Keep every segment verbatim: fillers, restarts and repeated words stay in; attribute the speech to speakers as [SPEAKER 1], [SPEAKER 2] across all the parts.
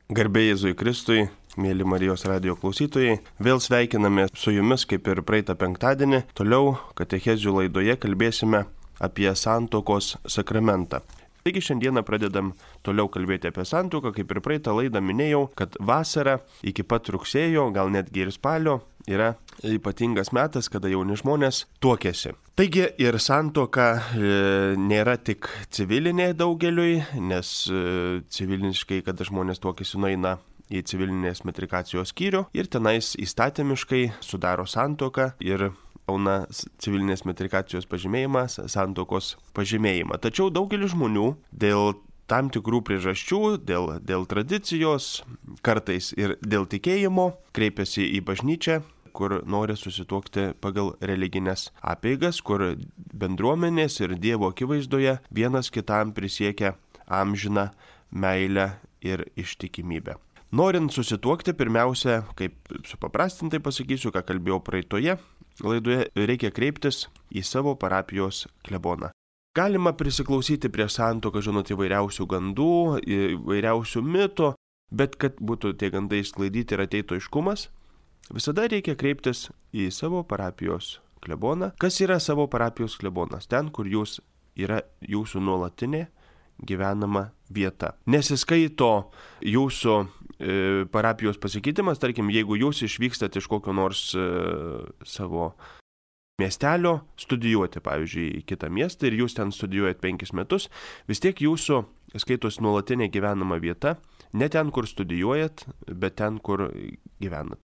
[SPEAKER 1] Garbė Jėzui Kristui, mėly Marijos radijo klausytojai, vėl sveikiname su jumis kaip ir praeitą penktadienį. Toliau katechezių laidoje kalbėsime apie santuokos sakramentą. Taigi šiandieną pradedam toliau kalbėti apie santuoką, kaip ir praeitą laidą minėjau, kad vasara iki pat rugsėjo, gal netgi ir spalio, yra ypatingas metas, kada jauni žmonės tuokiasi. Taigi ir santuoka e, nėra tik civilinė daugeliui, nes e, civiliniškai, kada žmonės tuokiasi, nueina į civilinės metrikacijos skyrių ir tenais įstatymiškai sudaro santuoką ir gauna civilinės metrikacijos pažymėjimą, santuokos pažymėjimą. Tačiau daugelis žmonių dėl tam tikrų priežasčių, dėl, dėl tradicijos, kartais ir dėl tikėjimo kreipiasi į bažnyčią, kur nori susituokti pagal religinės apeigas, kur bendruomenės ir Dievo akivaizdoje vienas kitam prisiekia amžiną meilę ir ištikimybę. Norint susituokti, pirmiausia, kaip supaprastintai pasakysiu, ką kalbėjau praeitoje laidoje, reikia kreiptis į savo parapijos kleboną. Galima prisiklausyti prie santuoką, žinot, įvairiausių gandų, įvairiausių mitų, bet kad būtų tie gandai išsklaidyti ir ateitų aiškumas, visada reikia kreiptis į savo parapijos kleboną. Kas yra savo parapijos klebonas? Ten, kur jūs yra jūsų nuolatinė gyvenama vieta. Nesiskaito jūsų e, parapijos pasikeitimas, tarkim, jeigu jūs išvykstate iš kokio nors e, savo miestelio studijuoti, pavyzdžiui, į kitą miestą ir jūs ten studijuojat penkis metus, vis tiek jūsų skaitos nuolatinė gyvenama vieta, ne ten, kur studijuojat, bet ten, kur gyvenat.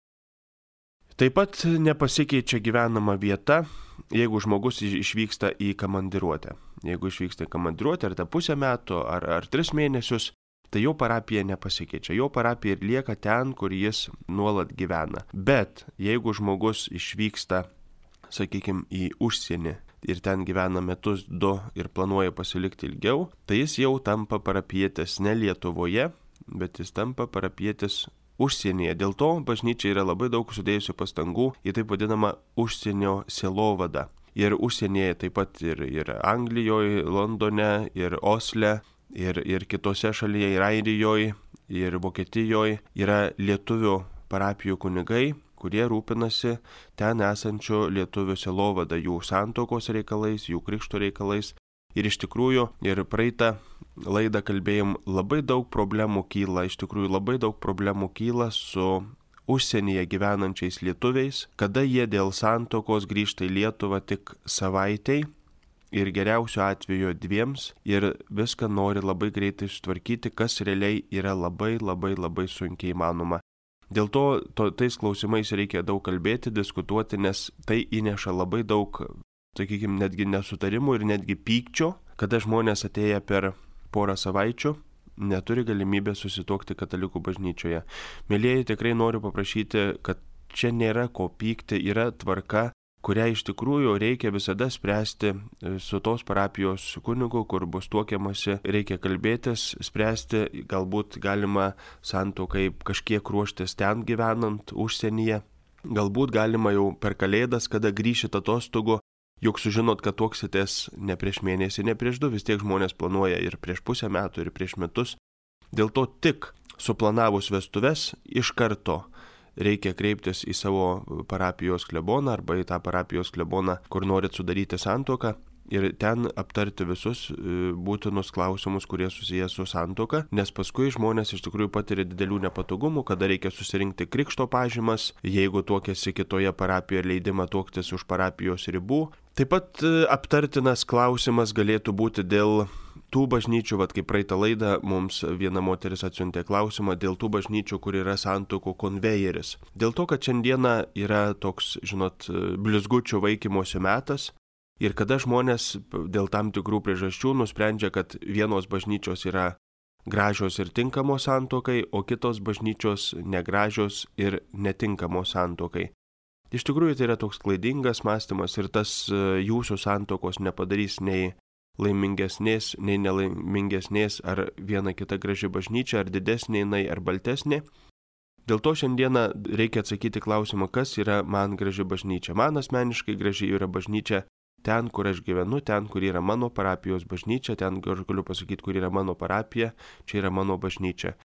[SPEAKER 1] Taip pat nepasikeičia gyvenama vieta, jeigu žmogus išvyksta į komandiruotę. Jeigu išvyksta į komandiruotę ar tą pusę metų, ar, ar tris mėnesius, tai jo parapija nepasikeičia. Jo parapija ir lieka ten, kur jis nuolat gyvena. Bet jeigu žmogus išvyksta, sakykime, į užsienį ir ten gyvena metus, du ir planuoja pasilikti ilgiau, tai jis jau tampa parapietis ne Lietuvoje, bet jis tampa parapietis užsienyje. Dėl to bažnyčia yra labai daug sudėjusių pastangų į taip vadinamą užsienio sielovadą. Ir užsienyje taip pat ir, ir Anglijoje, Londone, ir Osle, ir, ir kitose šalyje, ir Airijoje, ir Vokietijoje yra lietuvių parapijų kunigai, kurie rūpinasi ten esančių lietuvių sielovadą, jų santuokos reikalais, jų krikšto reikalais. Ir iš tikrųjų, ir praeitą laidą kalbėjom, labai daug problemų kyla, iš tikrųjų labai daug problemų kyla su užsienyje gyvenančiais lietuviais, kada jie dėl santuokos grįžta į Lietuvą tik savaitei ir geriausiu atveju dviems ir viską nori labai greitai sutvarkyti, kas realiai yra labai labai labai sunkiai įmanoma. Dėl to, to tais klausimais reikia daug kalbėti, diskutuoti, nes tai įneša labai daug, sakykime, netgi nesutarimų ir netgi pykčio, kada žmonės atėję per porą savaičių neturi galimybę susituokti katalikų bažnyčioje. Mėlieji, tikrai noriu paprašyti, kad čia nėra ko pykti, yra tvarka, kurią iš tikrųjų reikia visada spręsti su tos parapijos kunigu, kur bus tuokiamasi, reikia kalbėtis, spręsti, galbūt galima santuokai kažkiek ruoštis ten gyvenant užsienyje, galbūt galima jau per Kalėdas, kada grįšit atostogų, juk sužinot, kad tuoksitės ne prieš mėnesį, ne prieš du, vis tiek žmonės planuoja ir prieš pusę metų, ir prieš metus. Dėl to tik suplanavus vestuves iš karto reikia kreiptis į savo parapijos kleboną arba į tą parapijos kleboną, kur norit sudaryti santuoką ir ten aptarti visus būtinus klausimus, kurie susiję su santuoka, nes paskui žmonės iš tikrųjų patiria didelių nepatogumų, kada reikia susirinkti krikšto pažymas, jeigu tuokiasi kitoje parapijoje, leidimą tuoktis už parapijos ribų. Taip pat aptartinas klausimas galėtų būti dėl tų bažnyčių, vat kaip praeitą laidą mums viena moteris atsiuntė klausimą dėl tų bažnyčių, kur yra santuokų konvejeris. Dėl to, kad šiandieną yra toks, žinot, blizgučių vaikymosi metas ir kada žmonės dėl tam tikrų priežasčių nusprendžia, kad vienos bažnyčios yra gražios ir tinkamos santuokai, o kitos bažnyčios negražios ir netinkamos santuokai. Iš tikrųjų tai yra toks klaidingas mąstymas ir tas jūsų santuokos nepadarys nei laimingesnės, nei nelaimingesnės, ar viena kita graži bažnyčia, ar didesnė jinai, ar baltesnė. Dėl to šiandieną reikia atsakyti klausimą, kas yra man graži bažnyčia. Man asmeniškai graži yra bažnyčia ten, kur aš gyvenu, ten, kur yra mano parapijos bažnyčia, ten aš galiu pasakyti, kur yra mano parapija, čia yra mano bažnyčia.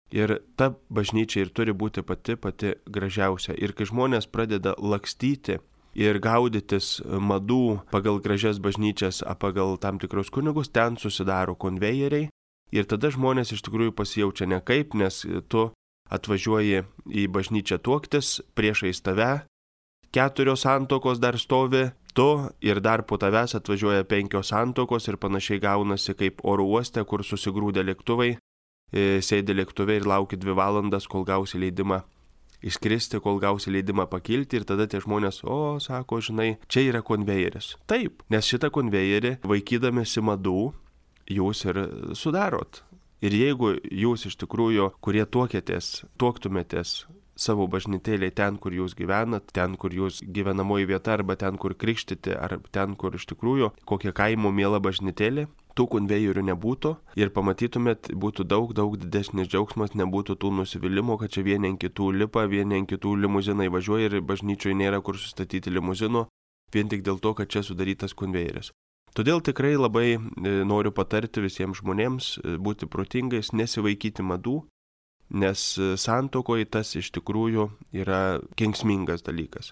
[SPEAKER 1] Ir ta bažnyčia ir turi būti pati pati gražiausia. Ir kai žmonės pradeda lakstyti ir gaudytis madų pagal gražias bažnyčias, pagal tam tikrus kunigus, ten susidaro konvejeriai. Ir tada žmonės iš tikrųjų pasijaučia nekaip, nes tu atvažiuoji į bažnyčią tuoktis, priešais tave keturios santuokos dar stovi, tu ir dar po tavęs atvažiuoja penkios santuokos ir panašiai gaunasi kaip oro uoste, kur susigrūdė lėktuvai, sėdi lėktuve ir lauki dvi valandas, kol gausi leidimą išskristi, kol gausi leidimą pakilti ir tada tie žmonės, o, sako, žinai, čia yra konvejeris. Taip, nes šitą konvejerį vaikydamėsi madų jūs ir sudarot. Ir jeigu jūs iš tikrųjų, kurie tuokėtės, tuoktumėtės savo bažnytėlėje ten, kur jūs gyvenat, ten, kur jūs gyvenamoji vieta, arba ten, kur krikštyti, ar ten, kur iš tikrųjų kokia kaimo miela bažnytėlė, tų konvejerių nebūtų ir pamatytumėt, būtų daug, daug didesnis džiaugsmas, nebūtų tų nusivylimų, kad čia vieni ant kitų lipa, vieni ant kitų limuzinai važiuoja ir bažnyčioje nėra kur sustatyti limuzinų, vien tik dėl to, kad čia sudarytas konvejeris. Todėl tikrai labai noriu patarti visiems žmonėms būti protingais, nesivaikyti madų, nes santuokoje tas iš tikrųjų yra kenksmingas dalykas.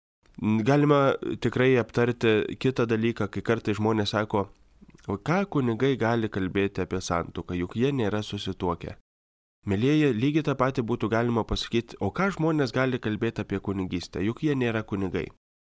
[SPEAKER 1] Galima tikrai aptarti kitą dalyką, kai kartai žmonės sako, o ką kunigai gali kalbėti apie santuoką, juk jie nėra susituokę. Mielieji, lygiai tą patį būtų galima pasakyti, o ką žmonės gali kalbėti apie kunigystę, juk jie nėra kunigai.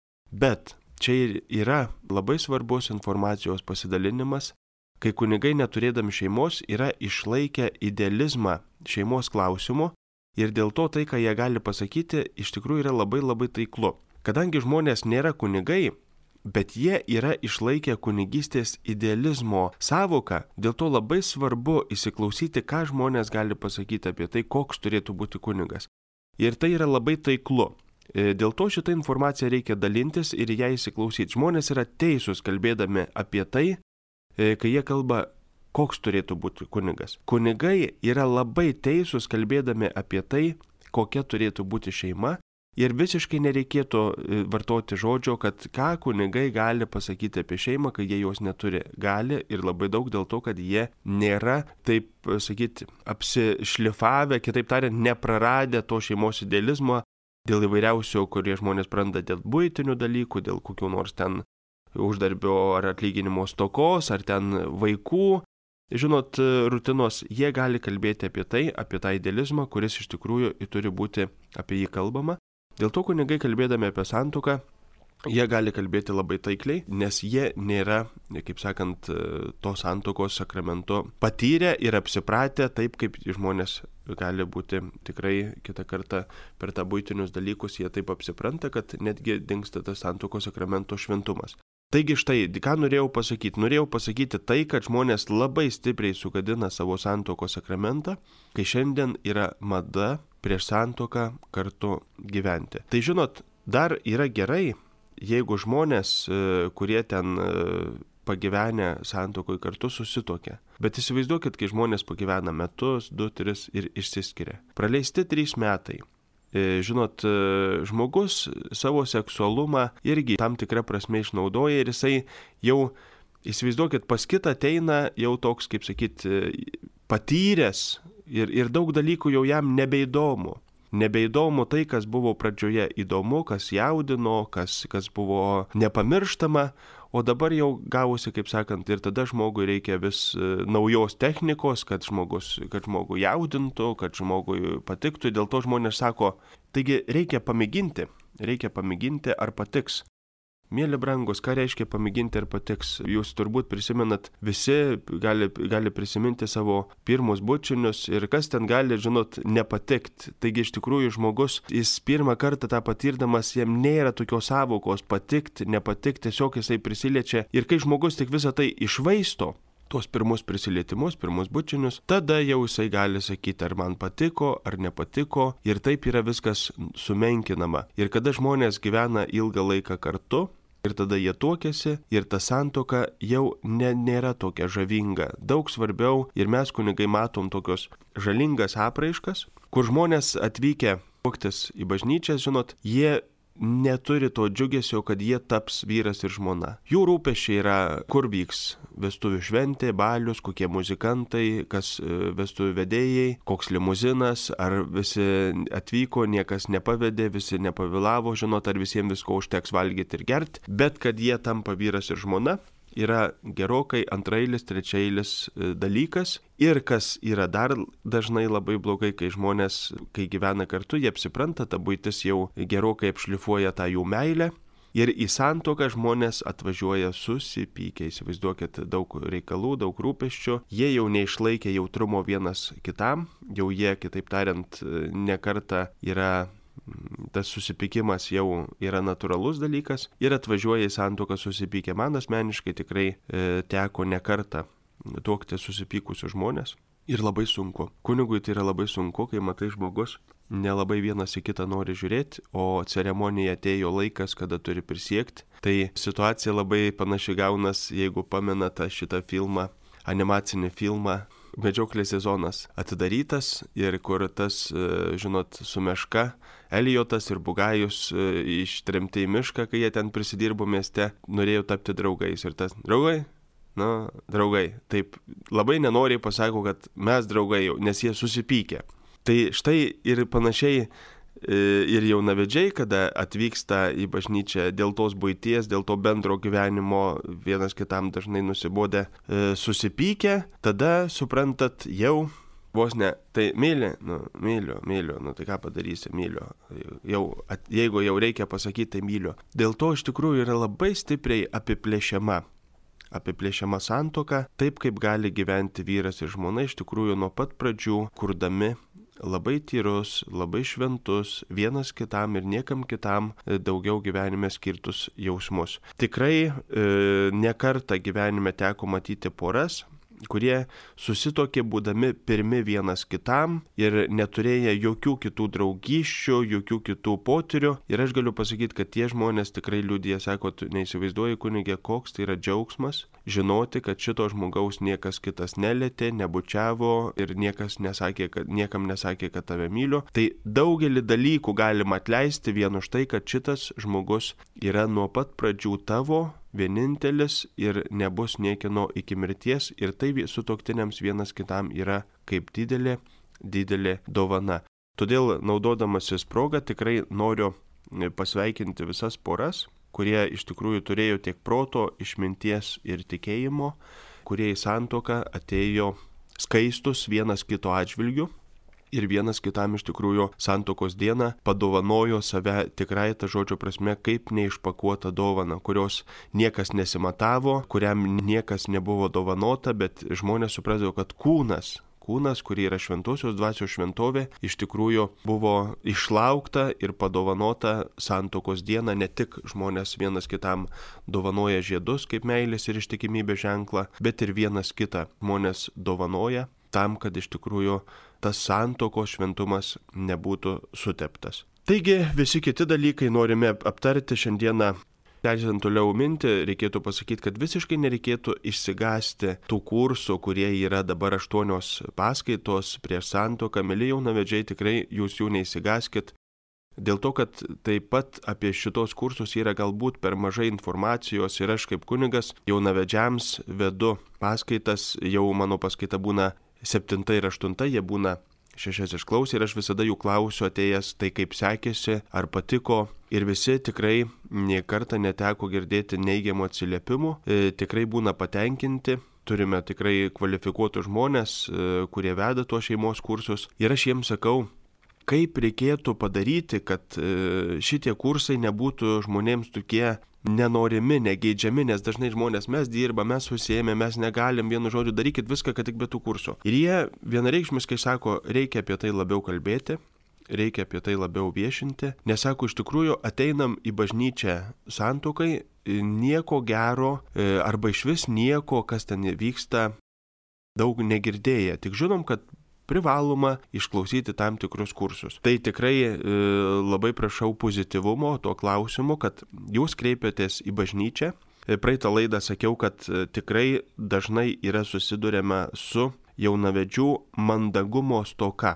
[SPEAKER 1] Bet čia ir yra labai svarbus informacijos pasidalinimas, kai kunigai neturėdami šeimos yra išlaikę idealizmą šeimos klausimu ir dėl to tai, ką jie gali pasakyti, iš tikrųjų yra labai labai taiklu. Kadangi žmonės nėra kunigai, bet jie yra išlaikę kunigystės idealizmo sąvoką, dėl to labai svarbu įsiklausyti, ką žmonės gali pasakyti apie tai, koks turėtų būti kunigas. Ir tai yra labai taiklu. Dėl to šitą informaciją reikia dalintis ir ją įsiklausyti. Žmonės yra teisūs kalbėdami apie tai, kai jie kalba, koks turėtų būti kunigas. Kunigai yra labai teisūs kalbėdami apie tai, kokia turėtų būti šeima ir visiškai nereikėtų vartoti žodžio, kad ką kunigai gali pasakyti apie šeimą, kai jie jos neturi. Gali ir labai daug dėl to, kad jie nėra, taip sakyti, apsišlifavę, kitaip tariant, nepraradę to šeimos idealizmo dėl įvairiausių, kurie žmonės praranda dėl buitinių dalykų, dėl kokių nors ten uždarbio ar atlyginimo stokos, ar ten vaikų, žinot, rutinos, jie gali kalbėti apie tai, apie tą idealizmą, kuris iš tikrųjų turi būti apie jį kalbama. Dėl to kunigai kalbėdami apie santuoką, jie gali kalbėti labai taikliai, nes jie nėra, kaip sakant, to santuokos sakramento patyrę ir apsipratę taip, kaip žmonės gali būti tikrai kitą kartą per tą buitinius dalykus, jie taip apsipranta, kad netgi dingsta tas santuokos sakramento šventumas. Taigi štai, ką norėjau pasakyti? Norėjau pasakyti tai, kad žmonės labai stipriai sugadina savo santuokos sakramentą, kai šiandien yra mada prieš santuoką kartu gyventi. Tai žinot, dar yra gerai, jeigu žmonės, kurie ten pagyvenę santuokoje kartu susituokia. Bet įsivaizduokit, kai žmonės pagyvena metus, du, tris ir išsiskiria. Praleisti trys metai. Žinot, žmogus savo seksualumą irgi tam tikrą prasme išnaudoja ir jisai jau, įsivaizduokit, pas kitą ateina jau toks, kaip sakyt, patyręs ir, ir daug dalykų jau jam nebeįdomu. Nebeįdomu tai, kas buvo pradžioje įdomu, kas jaudino, kas, kas buvo nepamirštama, o dabar jau gavosi, kaip sakant, ir tada žmogui reikia vis naujos technikos, kad, žmogus, kad žmogui jaudintų, kad žmogui patiktų. Dėl to žmonės sako, taigi reikia pamėginti, reikia pamėginti ar patiks. Mėly brangus, ką reiškia pamėginti ar patiks? Jūs turbūt prisimenat, visi gali, gali prisiminti savo pirmus bučinius ir kas ten gali, žinot, nepatikti. Taigi iš tikrųjų žmogus, jis pirmą kartą tą patirdamas, jam nėra tokios savokos patikti, nepatikti, tiesiog jisai prisiliečia. Ir kai žmogus tik visą tai išvaisto, tuos pirmus prisilietimus, pirmus bučinius, tada jau jisai gali sakyti, ar man patiko, ar nepatiko. Ir taip yra viskas sumenkinama. Ir kada žmonės gyvena ilgą laiką kartu, ir tada jie tuokiasi ir ta santuoka jau ne, nėra tokia žavinga. Daug svarbiau ir mes kunigai matom tokios žalingas apraiškas, kur žmonės atvykę tuoktis į bažnyčią, žinot, jie neturi to džiugesio, kad jie taps vyras ir žmona. Jų rūpesčiai yra, kur vyks vestuvių šventė, balius, kokie muzikantai, kas vestuvių vedėjai, koks limuzinas, ar visi atvyko, niekas nepavedė, visi nepavėlavo, žinot, ar visiems visko užteks valgyti ir gerti, bet kad jie tampa vyras ir žmona, yra gerokai antrailis, trečiailis dalykas. Ir kas yra dar dažnai labai blogai, kai žmonės, kai gyvena kartu, jie apsipranta, ta buitis jau gerokai apšlifuoja tą jų meilę. Ir į santuoką žmonės atvažiuoja susipykę, įsivaizduokit, daug reikalų, daug rūpesčių, jie jau neišlaikė jautrumo vienas kitam, jau jie, kitaip tariant, ne kartą yra, tas susipykimas jau yra natūralus dalykas ir atvažiuoja į santuoką susipykę. Man asmeniškai tikrai e, teko ne kartą tuokti susipykusius žmonės ir labai sunku. Kunigui tai yra labai sunku, kai matai žmogus nelabai vienas į kitą nori žiūrėti, o ceremonija atėjo laikas, kada turi prisiekti. Tai situacija labai panaši gaunas, jeigu pamenate šitą filmą, animacinį filmą Medžioklės sezonas atidarytas ir kur tas, žinot, su meška, Elijotas ir Bugajus ištremti į mišką, kai jie ten prisidirbo mieste, norėjo tapti draugais. Ir tas, draugai? Na, draugai. Taip, labai nenoriai pasako, kad mes draugai jau, nes jie susipykę. Tai štai ir panašiai ir jaunavedžiai, kada atvyksta į bažnyčią dėl tos buities, dėl to bendro gyvenimo, vienas kitam dažnai nusibodę, susipykę, tada suprantat jau vos ne, tai myli, nu, myliu, myliu, nu tai ką padarysi, myliu, jau, at, jeigu jau reikia pasakyti, tai myliu. Dėl to iš tikrųjų yra labai stipriai apiplėšiama, apiplėšiama santuoka, taip kaip gali gyventi vyras ir žmona, iš tikrųjų nuo pat pradžių kurdami labai tyrus, labai šventus, vienas kitam ir niekam kitam daugiau gyvenime skirtus jausmus. Tikrai e, ne kartą gyvenime teko matyti poras, kurie susitokė būdami pirmi vienas kitam ir neturėję jokių kitų draugysčių, jokių kitų potyrių. Ir aš galiu pasakyti, kad tie žmonės tikrai liudija, sako, tu neįsivaizduoji, kunigė, koks tai yra džiaugsmas, žinoti, kad šito žmogaus niekas kitas nelietė, nebučiavo ir niekas nesakė, kad, niekam nesakė, kad tave myliu. Tai daugelį dalykų galima atleisti vien už tai, kad šitas žmogus yra nuo pat pradžių tavo, vienintelis ir nebus niekino iki mirties, ir tai sutuoktiniams vienas kitam yra kaip didelė, didelė dovana. Todėl, naudodamasis progą, tikrai noriu pasveikinti visas poras, kurie iš tikrųjų turėjo tiek proto, išminties ir tikėjimo, kurie į santuoką atėjo skaistus vienas kito atžvilgiu. Ir vienas kitam iš tikrųjų santuokos dieną padovanojo save tikrai ta žodžio prasme kaip neišpakuota dovana, kurios niekas nesimatavo, kuriam niekas nebuvo dovanota, bet žmonės suprasdavo, kad kūnas, kūnas, kurį yra šventosios dvasios šventovė, iš tikrųjų buvo išlaukta ir padovanota santuokos dieną. Ne tik žmonės vienas kitam dovanoja žiedus kaip meilės ir ištikimybės ženklą, bet ir vienas kitą žmonės dovanoja tam, kad iš tikrųjų tas santuokos šventumas nebūtų suteptas. Taigi visi kiti dalykai norime aptarti šiandieną. Tęsiant toliau mintį, reikėtų pasakyti, kad visiškai nereikėtų išsigąsti tų kursų, kurie yra dabar aštuonios paskaitos prieš santuoką. Mėly jaunavedžiai, tikrai jūs jų neįsigaskit. Dėl to, kad taip pat apie šitos kursus yra galbūt per mažai informacijos ir aš kaip kunigas jaunavedžiams vedu paskaitas, jau mano paskaita būna septinta ir aštunta, jie būna šešias išklausę ir aš visada jų klausiu atėjęs, tai kaip sekėsi, ar patiko, ir visi tikrai nė kartą neteko girdėti neigiamų atsiliepimų, e, tikrai būna patenkinti. Turime tikrai kvalifikuotus žmonės, e, kurie veda tuos šeimos kursus ir aš jiems sakau, kaip reikėtų padaryti, kad e, šitie kursai nebūtų žmonėms tokie nenorimi, negeidžiami, nes dažnai žmonės, mes dirbame, mes susijėmė, mes negalim, vienu žodžiu, darykit viską, kad tik be tų kursų. Ir jie vienareikšmiškai sako, reikia apie tai labiau kalbėti, reikia apie tai labiau viešinti, nes sako, iš tikrųjų ateinam į bažnyčią santuokai, nieko gero arba išvis nieko, kas ten vyksta, daug negirdėję. Tik žinom, kad privaloma išklausyti tam tikrus kursus. Tai tikrai e, labai prašau pozityvumo to klausimu, kad jūs kreipiatės į bažnyčią. E, praeitą laidą sakiau, kad e, tikrai dažnai yra susiduriama su jaunavedžių mandagumo stoka.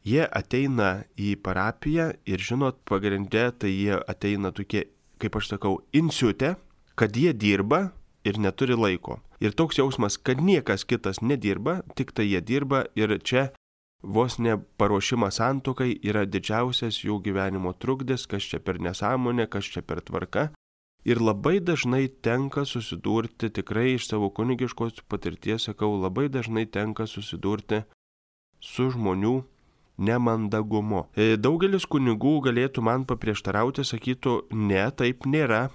[SPEAKER 1] Jie ateina į parapiją ir žinot, pagrindė tai jie ateina tokie, kaip aš sakau, insiutę, kad jie dirba ir neturi laiko. Ir toks jausmas, kad niekas kitas nedirba, tik tai jie dirba ir čia vos ne paruošimas santuokai yra didžiausias jų gyvenimo trukdis, kas čia per nesąmonė, kas čia per tvarka. Ir labai dažnai tenka susidurti, tikrai iš savo kunigiškos patirties sakau, labai dažnai tenka susidurti su žmonių nemandagumu. Daugelis kunigų galėtų man paprieštarauti, sakytų, ne, taip nėra,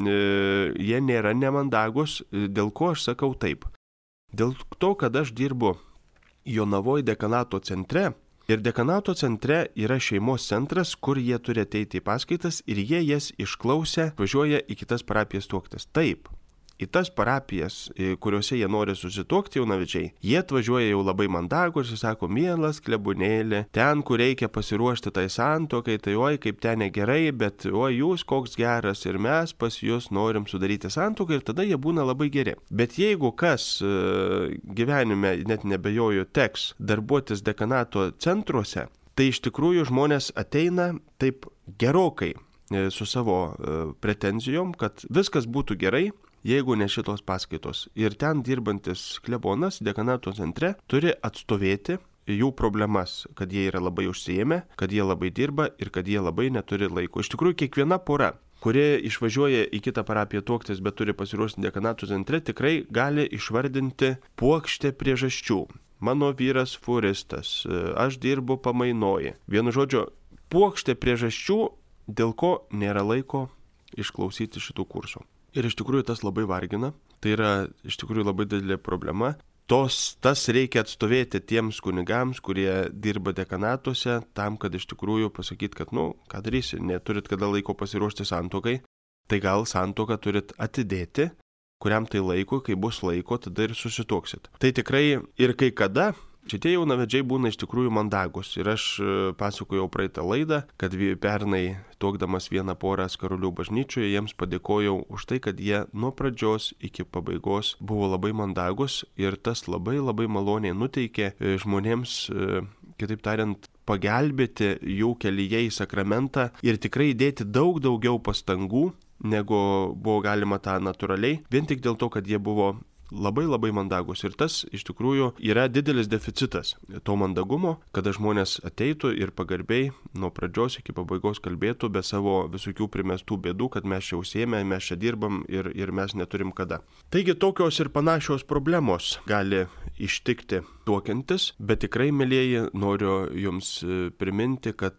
[SPEAKER 1] jie nėra nemandagus, dėl ko aš sakau taip. Dėl to, kad aš dirbu Jonavoj dekanato centre, ir dekanato centre yra šeimos centras, kur jie turi ateiti į paskaitas ir jie jas išklausę važiuoja į kitas parapijas tuoktis. Taip, į tas parapijas, kuriuose jie nori susituokti jaunavedžiai, jie atvažiuoja jau labai mandagus ir sako, mielas klebonėlė, ten, kur reikia pasiruošti tai santuokai, tai oi, kaip ten negerai, bet oi, jūs koks geras ir mes pas jūs norim sudaryti santuoką ir tada jie būna labai geri. Bet jeigu kas gyvenime, net nebejoju, teks darbuotis dekanato centruose, tai iš tikrųjų žmonės ateina taip gerokai su savo pretenzijom, kad viskas būtų gerai, jeigu ne šitos paskaitos. Ir ten dirbantis klebonas dekanato centre turi atstovėti jų problemas, kad jie yra labai užsiėmę, kad jie labai dirba ir kad jie labai neturi laiko. Iš tikrųjų, kiekviena pora, kuri išvažiuoja į kitą parapiją tuoktis, bet turi pasiruošti dekanato centre, tikrai gali išvardinti puokštę priežasčių. Mano vyras furistas, aš dirbu pamainoji. Vienu žodžiu, puokštė priežasčių, dėl ko nėra laiko išklausyti šitų kursų. Ir iš tikrųjų tas labai vargina, tai yra iš tikrųjų labai didelė problema. Tos, tas reikia atstovėti tiems kunigams, kurie dirba dekanatuose, tam, kad iš tikrųjų pasakyti, kad, nu, ką darysi, neturit kada laiko pasiruošti santuokai, tai gal santuoką turit atidėti, kuriam tai laiko, kai bus laiko, tada ir susituoksit. Tai tikrai ir kai kada šitie jaunavedžiai būna iš tikrųjų mandagus. Ir aš pasakojau praeitą laidą, kad pernai tuokdamas vieną porą Skarulių bažnyčioje, jiems padėkojau už tai, kad jie nuo pradžios iki pabaigos buvo labai mandagus ir tas labai labai maloniai nuteikė žmonėms, kitaip tariant, pagelbėti jų kelyje į sakramentą ir tikrai įdėti daug daugiau pastangų, negu buvo galima tą natūraliai, vien tik dėl to, kad jie buvo labai labai mandagus. Ir tas iš tikrųjų yra didelis deficitas to mandagumo, kada žmonės ateitų ir pagarbiai nuo pradžios iki pabaigos kalbėtų be savo visokių primestų bėdų, kad mes čia užsiėmę, mes čia dirbam ir, ir mes neturim kada. Taigi tokios ir panašios problemos gali ištikti tuokiantis, bet tikrai, mielieji, noriu jums priminti, kad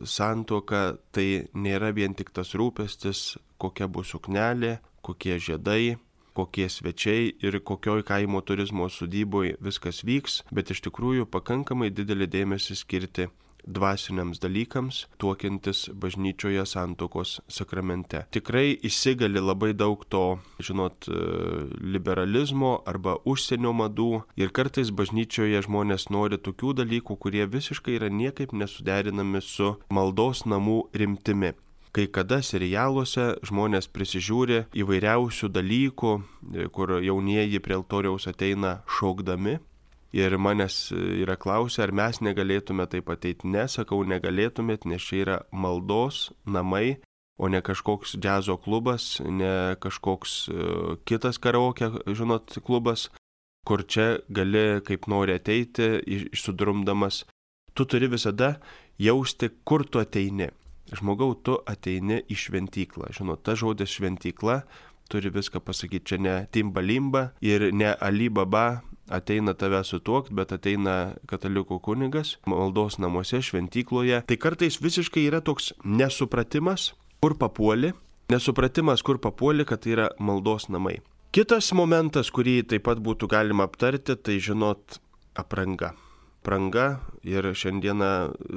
[SPEAKER 1] santuoka tai nėra vien tik tas rūpestis, kokia bus suknelė, kokie žiedai, kokie svečiai ir kokioj kaimo turizmo sodyboje viskas vyks, bet iš tikrųjų pakankamai didelį dėmesį skirti dvasiniams dalykams, tuokiantis bažnyčioje santuokos sakramente. Tikrai įsigali labai daug to, žinot, liberalizmo arba užsienio madų ir kartais bažnyčioje žmonės nori tokių dalykų, kurie visiškai yra niekaip nesuderinami su maldos namų rimtimi. Kai kada serialuose žmonės prisižiūri įvairiausių dalykų, kur jaunieji prie altoriaus ateina šaukdami ir manęs yra klausę, ar mes negalėtume taip ateiti. Ne, sakau, negalėtumėt, nes čia yra maldos namai, o ne kažkoks džiazo klubas, ne kažkoks kitas karaoke, žinot, klubas, kur čia gali kaip nori ateiti, išsudrumdamas. Tu turi visada jausti, kur tu ateini. Žmogau, tu ateini į šventyklą. Žinot, ta žodis šventykla turi viską pasakyti. Čia ne timbalimba ir ne alibaba ateina tave sutuokt, bet ateina katalikų kunigas maldos namuose, šventykloje. Tai kartais visiškai yra toks nesupratimas, kur papuoli. Nesupratimas, kur papuoli, kad tai yra maldos namai. Kitas momentas, kurį taip pat būtų galima aptarti, tai žinot, apranga. Apranga ir šiandieną,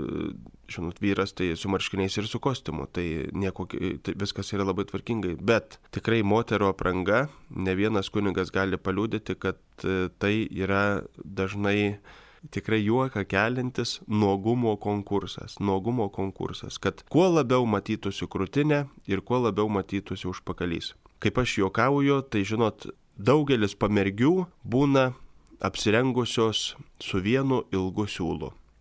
[SPEAKER 1] žinot, vyras tai su marškiniais ir su kostiumu, tai, nieko, tai viskas yra labai tvarkingai, bet tikrai moterų apranga, ne vienas kunigas gali paliudyti, kad tai yra dažnai tikrai juoką keliantis nuogumo konkursas, nuogumo konkursas, kad kuo labiau matytųsi krūtinė ir kuo labiau matytųsi užpakalys. Kaip aš juokauju, tai žinot, daugelis pamergių būna apsirengusios su vienu ilgu siūlu.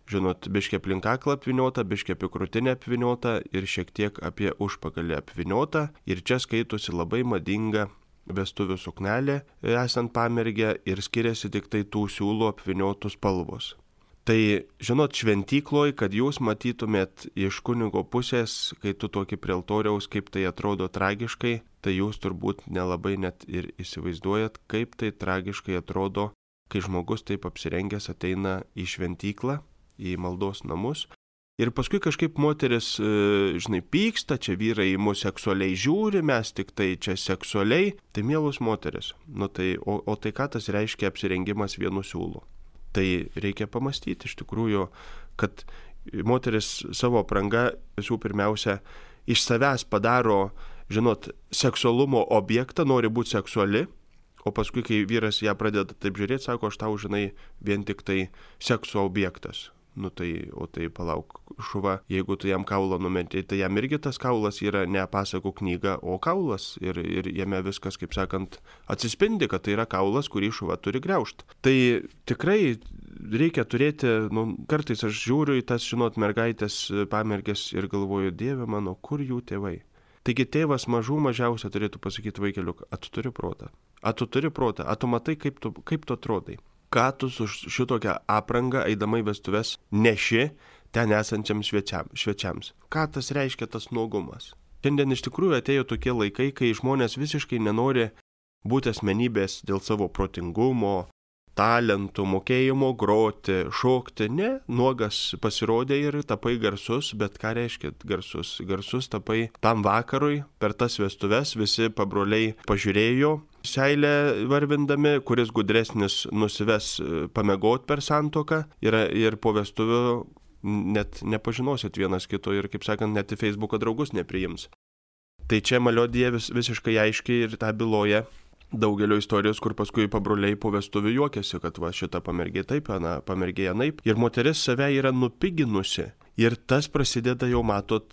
[SPEAKER 1] žinot, biškė aplink kaklą apviniota, biškė apie krūtinę apviniota ir šiek tiek apie užpakalį apviniota. Ir čia skaitosi labai madinga vestuvių suknelė esant pamergę ir skiriasi tik tai tų siūlų apviniotų spalvos. Tai, žinot, šventykloj, kad jūs matytumėt iš kunigo pusės, kai tu tokį prie altoriaus, kaip tai atrodo tragiškai, tai jūs turbūt nelabai net ir įsivaizduojat, kaip tai tragiškai atrodo, kai žmogus taip apsirengęs ateina į šventyklą, į maldos namus. Ir paskui kažkaip moteris, žinai, pyksta, čia vyrai į mus seksualiai žiūri, mes tik tai čia seksualiai. Tai mielos moteris, nu tai, o, o tai ką tas reiškia apsirengimas vienu siūlu? Tai reikia pamastyti iš tikrųjų, kad moteris savo apranga visų pirmiausia iš savęs padaro, žinot, seksualumo objektą, nori būti seksuali, o paskui, kai vyras ją pradeda taip žiūrėti, sako, aš tau, žinai, vien tik tai sekso objektas. Nu tai, o tai palauk, šuva, jeigu tu jam kaulą numetei, tai jam irgi tas kaulas yra ne pasakų knyga, o kaulas ir, ir jame viskas, kaip sakant, atsispindi, kad tai yra kaulas, kurį šuva turi griaužti. Tai tikrai reikia turėti, nu, kartais aš žiūriu į tas, žinot, mergaitės pamergės ir galvoju, Dieve mano, kur jų tėvai? Taigi tėvas mažų mažiausia turėtų pasakyti vaikeliuk, a tu turi protą, a tu turi protą, a tu matai, kaip tu, kaip tu atrodai. Ką tu su šitokią aprangą eidama į vestuves neši ten esančiams švečiams. Ką tas reiškia tas nuogumas? Šiandien iš tikrųjų atėjo tokie laikai, kai žmonės visiškai nenori būti asmenybės dėl savo protingumo, talentų, mokėjimo groti, šokti. Ne, nuogas pasirodė ir tapai garsus, bet ką reiškia garsus? Garsus tapai tam vakarui, per tas vestuves visi pabroliai pažiūrėjo, seilę varvindami, kuris gudresnis nusives pamiegot per santuoką ir, ir po vestuvių net nepažinosit vienas kito ir, kaip sakant, net į Facebooką draugus nepriims. Tai čia melodija vis, visiškai aiškiai ir tą byloja daugelio istorijos, kur paskui pabroliai po vestuvių juokiasi, kad va šita pamergė taip, ana pamergė anaip. Ir moteris save yra nupiginusi. Ir tas prasideda jau, matot,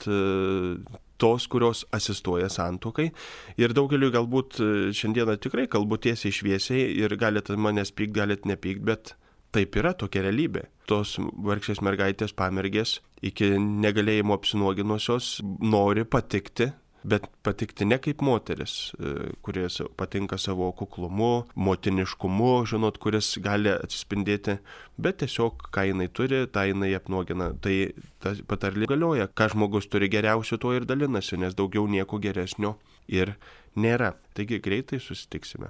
[SPEAKER 1] tos, kurios asistuoja santuokai. Ir daugeliu galbūt šiandieną tikrai kalbu tiesiai šviesiai ir galite manęs pykt, galite nepykt, bet taip yra tokia realybė. Tos vargšės mergaitės pamergės iki negalėjimo apsinuoginusios nori patikti, bet patikti ne kaip moteris, kuris patinka savo kuklumu, motiniškumu, žinot, kuris gali atsispindėti, bet tiesiog, ką jinai turi, tą jinai apnuogina. Tai ta patarlė galioja, ką žmogus turi geriausio, tuo ir dalinasi, nes daugiau nieko geresnio ir nėra. Taigi greitai susitiksime.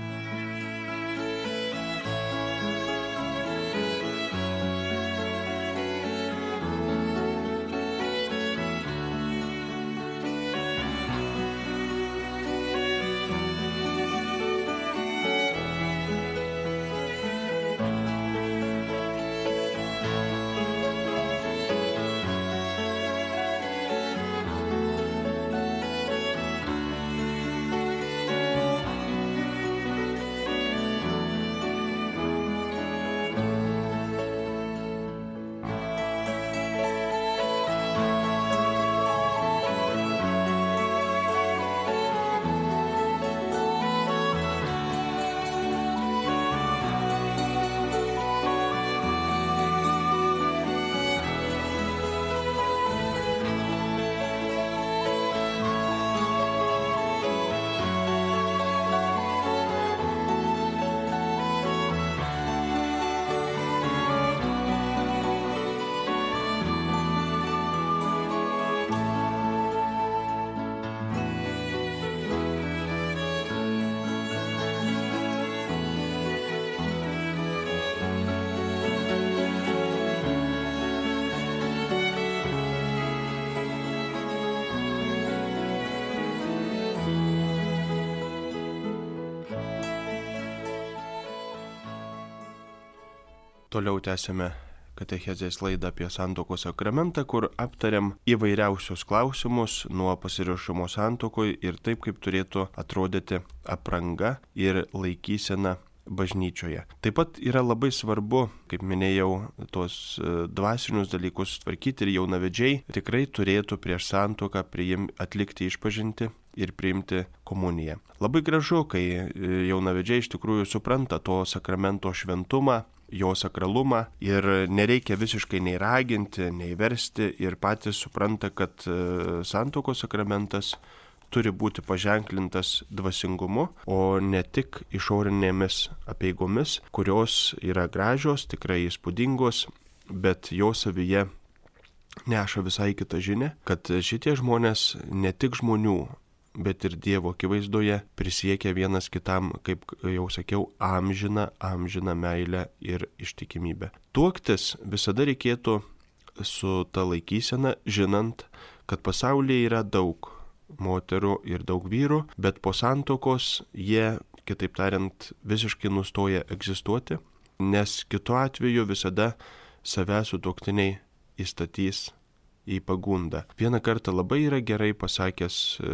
[SPEAKER 1] Toliau tęsime katechezės laidą apie santuokos sakramentą, kur aptariam įvairiausius klausimus nuo pasiruošimo santuokoj ir taip, kaip turėtų atrodyti apranga ir laikysena bažnyčioje. Taip pat yra labai svarbu, kaip minėjau, tos dvasinius dalykus tvarkyti ir jaunavedžiai tikrai turėtų prieš santuoką priim, atlikti išpažintį ir priimti komuniją. Labai gražu, kai jaunavedžiai iš tikrųjų supranta to sakramento šventumą, jo sakralumą ir nereikia visiškai nei raginti, nei versti ir patys supranta, kad santuokos sakramentas turi būti paženklintas dvasingumu, o ne tik išorinėmis apeigomis, kurios yra gražios, tikrai įspūdingos, bet jo savyje neša visai kitą žinią, kad šitie žmonės ne tik žmonių, bet ir Dievo akivaizdoje prisiekia vienas kitam, kaip jau sakiau, amžiną, amžiną meilę ir ištikimybę. Tuoktis visada reikėtų su ta laikysena, žinant, kad pasaulyje yra daug moterų ir daug vyrų, bet po santuokos jie, kitaip tariant, visiškai nustoja egzistuoti, nes kitu atveju visada savęs sutuoktiniai įstatys į pagundą. Vieną kartą labai yra gerai pasakęs e,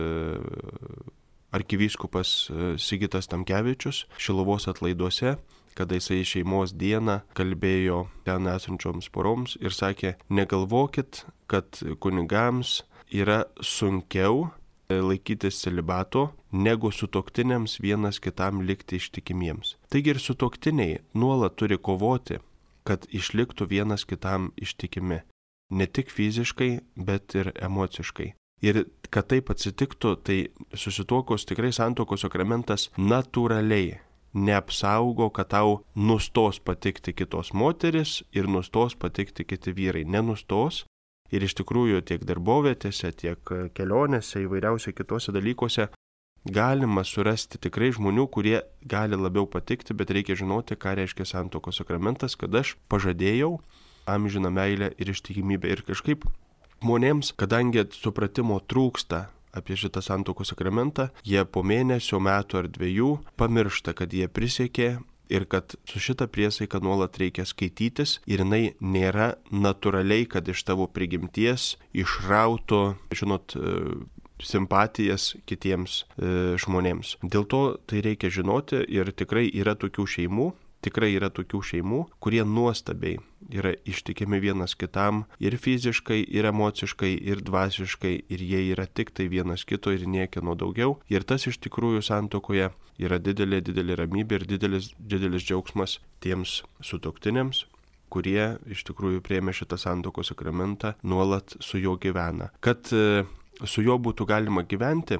[SPEAKER 1] arkivyskupas e, Sigitas Tamkevičius Šiluvos atlaiduose, kada jisai šeimos dieną kalbėjo ten esančioms poroms ir sakė, negalvokit, kad kunigams yra sunkiau laikytis celibato, negu sutuoktiniams vienas kitam likti ištikimiems. Taigi ir sutuoktiniai nuolat turi kovoti, kad išliktų vienas kitam ištikimi. Ne tik fiziškai, bet ir emociškai. Ir kad taip atsitiktų, tai susituokus tikrai santuokos sakramentas natūraliai neapsaugo, kad tau nustos patikti kitos moteris ir nustos patikti kiti vyrai. Nenustos. Ir iš tikrųjų tiek darbovietėse, tiek kelionėse, įvairiausiose kitose dalykuose galima surasti tikrai žmonių, kurie gali labiau patikti, bet reikia žinoti, ką reiškia santuokos sakramentas, kad aš pažadėjau amžiną meilę ir ištikimybę. Ir kažkaip žmonėms, kadangi supratimo trūksta apie šitą santuokos sakramentą, jie po mėnesio, metų ar dviejų pamiršta, kad jie prisiekė ir kad su šitą priesaiką nuolat reikia skaitytis ir jinai nėra natūraliai, kad iš tavo prigimties išrautų, žinot, simpatijas kitiems e, žmonėms. Dėl to tai reikia žinoti ir tikrai yra tokių šeimų, tikrai yra tokių šeimų, kurie nuostabiai yra ištikimi vienas kitam ir fiziškai, ir emociškai, ir dvasiškai, ir jie yra tik tai vienas kito ir niekieno daugiau. Ir tas iš tikrųjų santuokoje yra didelė, didelė ramybė ir didelis, didelis džiaugsmas tiems sutuoktiniams, kurie iš tikrųjų priėmė šitą santuokos sakramentą, nuolat su juo gyvena. Kad e, su juo būtų galima gyventi,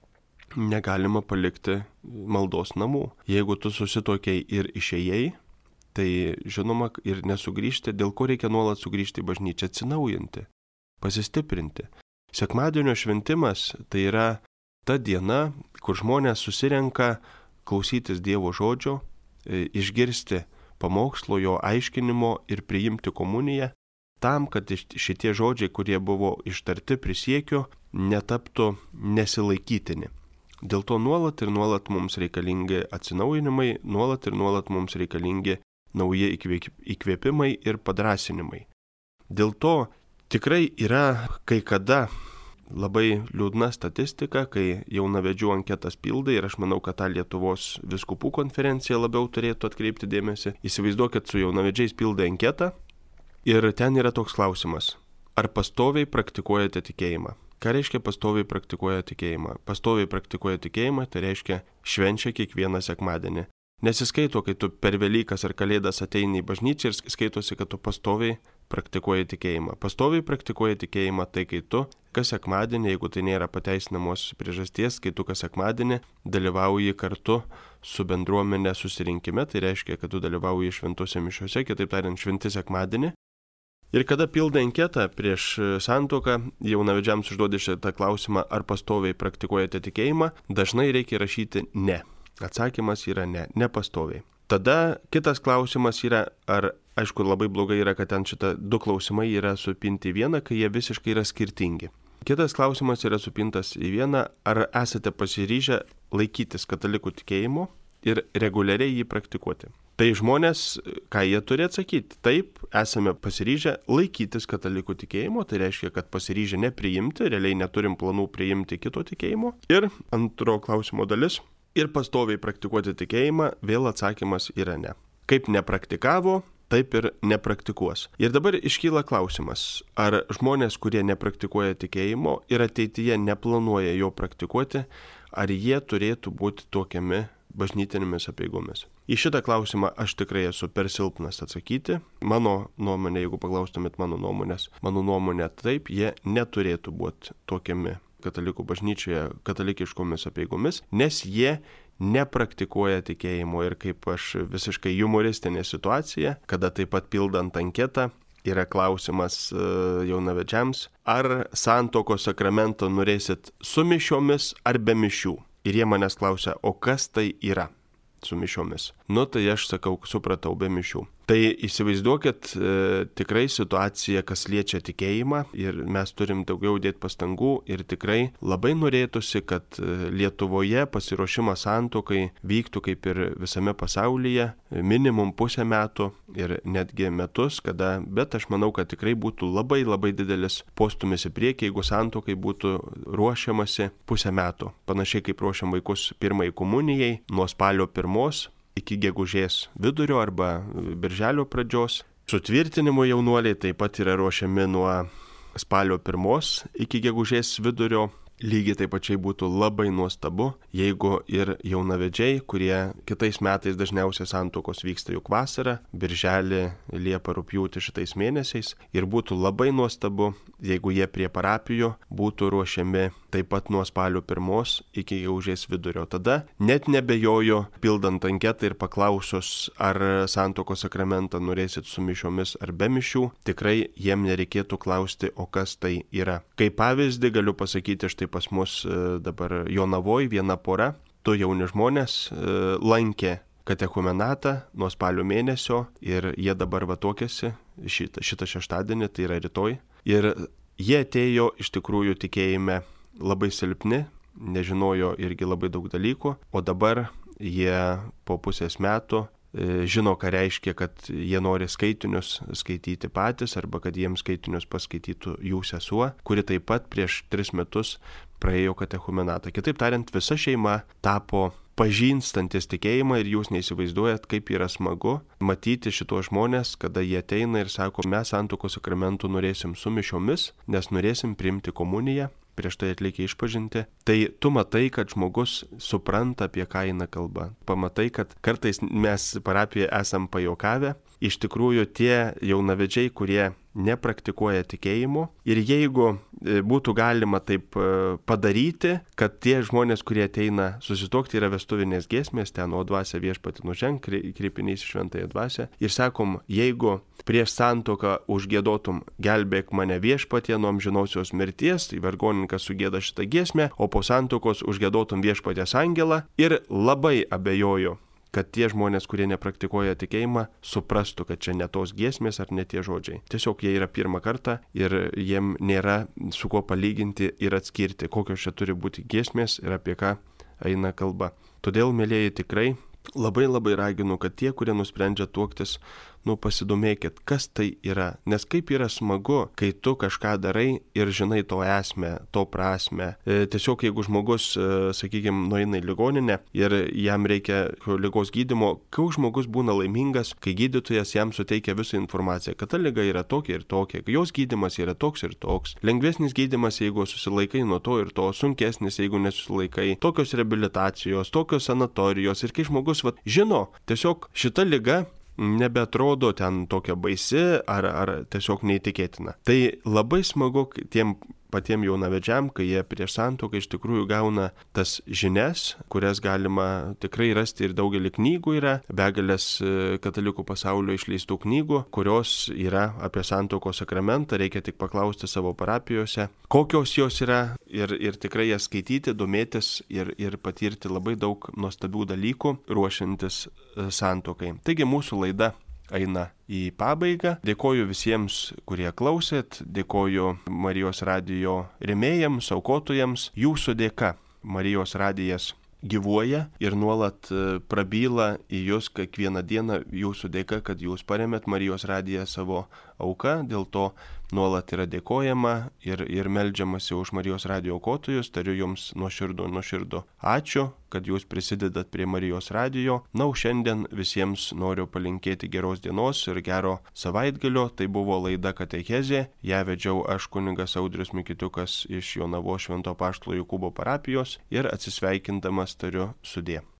[SPEAKER 1] negalima palikti maldos namų. Jeigu tu susituokei ir išėjai, tai žinoma ir nesugrįžti, dėl ko reikia nuolat sugrįžti į bažnyčią, atsinaujinti, pasistiprinti. Sekmadienio šventimas tai yra ta diena, kur žmonės susirenka klausytis Dievo žodžio, išgirsti pamokslo, jo aiškinimo ir priimti komuniją, tam, kad šitie žodžiai, kurie buvo ištarti prisiekio, netaptų nesilaikytini. Dėl to nuolat ir nuolat mums reikalingi atsinaujinimai, nuolat ir nuolat mums reikalingi nauji įkvėpimai ir padrasinimai. Dėl to tikrai yra kai kada labai liūdna statistika, kai jaunavedžių anketas pildai ir aš manau, kad tą Lietuvos vyskupų konferencija labiau turėtų atkreipti dėmesį. Įsivaizduokit, su jaunavedžiais pildai anketą ir ten yra toks klausimas, ar pastoviai praktikuojate tikėjimą? Ką reiškia pastoviai praktikuoja tikėjimą? Pastoviai praktikuoja tikėjimą, tai reiškia švenčia kiekvieną sekmadienį. Nesiskaito, kai tu per Velykas ar Kalėdas ateini į bažnyčią ir skaitosi, kad tu pastoviai praktikuoji tikėjimą. Pastoviai praktikuoji tikėjimą, tai kai tu kas sekmadienį, jeigu tai nėra pateisinamos priežasties, kai tu kas sekmadienį dalyvauji kartu su bendruomenė susirinkime, tai reiškia, kad tu dalyvauji šventose mišiose, kitaip tariant, šventi sekmadienį. Ir kada pildai anketą prieš santuoką, jaunavedžiams užduodi šitą klausimą, ar pastoviai praktikuojate tikėjimą, dažnai reikia rašyti ne. Atsakymas yra ne, nepastoviai. Tada kitas klausimas yra, ar, aišku, labai blogai yra, kad ten šita du klausimai yra supinti į vieną, kai jie visiškai yra skirtingi. Kitas klausimas yra supintas į vieną, ar esate pasiryžę laikytis katalikų tikėjimo ir reguliariai jį praktikuoti. Tai žmonės, ką jie turi atsakyti? Taip, esame pasiryžę laikytis katalikų tikėjimo, tai reiškia, kad pasiryžę nepriimti, realiai neturim planų priimti kito tikėjimo. Ir antro klausimo dalis, ir pastoviai praktikuoti tikėjimą, vėl atsakymas yra ne. Kaip nepraktikavo, taip ir nepraktikuos. Ir dabar iškyla klausimas, ar žmonės, kurie nepraktikuoja tikėjimo ir ateityje neplanuoja jo praktikuoti, ar jie turėtų būti tuokiami bažnytinėmis apeigomis. Į šitą klausimą aš tikrai esu per silpnas atsakyti. Mano nuomonė, jeigu paklaustumėt mano nuomonės, mano nuomonė taip, jie neturėtų būti tokiami katalikų bažnyčioje katalikiškomis apeigomis, nes jie nepraktikuoja tikėjimo. Ir kaip aš visiškai humoristinė situacija, kada taip pat pildant anketą yra klausimas jaunavedžiams, ar santuokos sakramento norėsit su mišiomis ar be mišių. Ir jie manęs klausia, o kas tai yra su mišiomis? Nu tai aš sakau, supratau, be mišių. Tai įsivaizduokit e, tikrai situaciją, kas liečia tikėjimą, ir mes turim daugiau dėti pastangų, ir tikrai labai norėtųsi, kad Lietuvoje pasiruošimas santuokai vyktų kaip ir visame pasaulyje, minimum pusę metų ir netgi metus, kada, bet aš manau, kad tikrai būtų labai labai didelis postumis į priekį, jeigu santuokai būtų ruošiamasi pusę metų. Panašiai kaip ruošiam vaikus pirmai komunijai, nuo spalio pirmos iki gegužės vidurio arba birželio pradžios. Sutvirtinimo jaunuoliai taip pat yra ruošiami nuo spalio pirmos iki gegužės vidurio. Lygiai taip pačiai būtų labai nuostabu, jeigu ir jaunavedžiai, kurie kitais metais dažniausiai santuokos vyksta juk vasarą, birželį, liepą, rugpjūtį šitais mėnesiais, ir būtų labai nuostabu, jeigu jie prie parapijų būtų ruošiami taip pat nuo spalio pirmos iki gegužės vidurio. Tada net nebejoju, pildant anketą ir paklausus, ar santuokos sakramentą norėsit su mišiomis ar be mišių, tikrai jiem nereikėtų klausti, o kas tai yra. Kaip pavyzdį galiu pasakyti, štai pas mus dabar Jonavoj viena pora, du jauni žmonės lankė katechumenatą nuo spalio mėnesio ir jie dabar va tuokėsi šitą, šitą šeštadienį, tai yra rytoj. Ir jie atėjo iš tikrųjų tikėjime labai silpni, nežinojo irgi labai daug dalykų, o dabar jie po pusės metų žino, ką reiškia, kad jie nori skaitinius skaityti patys, arba kad jiems skaitinius paskaitytų jų sesuo, kuri taip pat prieš tris metus praėjo katechumenatą. Kitaip tariant, visa šeima tapo pažinstantis tikėjimą, ir jūs neįsivaizduojat, kaip yra smagu matyti šitos žmonės, kada jie ateina ir sako, mes santuokos sakramentų norėsim su mišiomis, nes norėsim priimti komuniją, prieš tai atlikę išpažinti. Tai tu matai, kad žmogus supranta, apie ką eina kalba. Pamatai, kad kartais mes parapijoje esam pajokavę, iš tikrųjų tie jaunavedžiai, kurie nepraktikuoja tikėjimo, ir jeigu būtų galima taip padaryti, kad tie žmonės, kurie ateina susituokti, yra vestuvinės giesmės, ten o dvasia viešpatį nuženk, kreipinys į šventąją dvasią, ir sakom, jeigu prieš santuoką užgiedotum gelbėk mane viešpatie nuo amžinosios mirties, tai vargonininkas sugėda šitą giesmę, o po santuokos užgiedotum viešpaties angelą, ir labai abejoju, kad tie žmonės, kurie nepraktikuoja tikėjimą, suprastų, kad čia ne tos giesmės ar ne tie žodžiai. Tiesiog jie yra pirmą kartą ir jiem nėra su kuo palyginti ir atskirti, kokios čia turi būti giesmės ir apie ką eina kalba. Todėl, mielieji, tikrai labai labai raginu, kad tie, kurie nusprendžia tuoktis, nu pasidomėkit, kas tai yra. Nes kaip yra smagu, kai tu kažką darai ir žinai to esmę, to prasmę. E, tiesiog jeigu žmogus, e, sakykime, nueina į ligoninę ir jam reikia ligos gydymo, koks žmogus būna laimingas, kai gydytojas jam suteikia visą informaciją, kad ta liga yra tokia ir tokia, jos gydymas yra toks ir toks. Lengvesnis gydymas, jeigu susilaikai nuo to ir to, sunkesnis, jeigu nesusilaikai. Tokios reabilitacijos, tokios sanatorijos. Ir kai žmogus vat, žino, tiesiog šita liga nebeatrodo ten tokia baisi ar, ar tiesiog neįtikėtina. Tai labai smagu tiem patiem jaunavedžiam, kai jie prieš santuoką iš tikrųjų gauna tas žinias, kurias galima tikrai rasti, ir daugelį knygų yra, begalės katalikų pasaulio išleistų knygų, kurios yra apie santuokos sakramentą, reikia tik paklausti savo parapijose, kokios jos yra, ir, ir tikrai jas skaityti, domėtis ir, ir patirti labai daug nuostabių dalykų ruošiantis santuokai. Taigi mūsų laida eina į pabaigą. Dėkoju visiems, kurie klausėt, dėkoju Marijos radijo rėmėjams, aukotojams. Jūsų dėka Marijos radijas gyvuoja ir nuolat prabyla į jūs kiekvieną dieną, jūsų dėka, kad jūs paremėt Marijos radiją savo auka, dėl to nuolat yra dėkojama ir, ir meldžiamasi už Marijos radijo aukotojus. Tariu jums nuoširdų, nuoširdų ačiū, kad jūs prisidedat prie Marijos radijo. Na, o šiandien visiems noriu palinkėti geros dienos ir gero savaitgalio. Tai buvo laida Katechezė. Ją vedžiau aš, kunigas Audrius Mikitiukas iš Jonavos Švento Apaštalo Jokūbo parapijos, ir atsisveikindamas tariu sudie.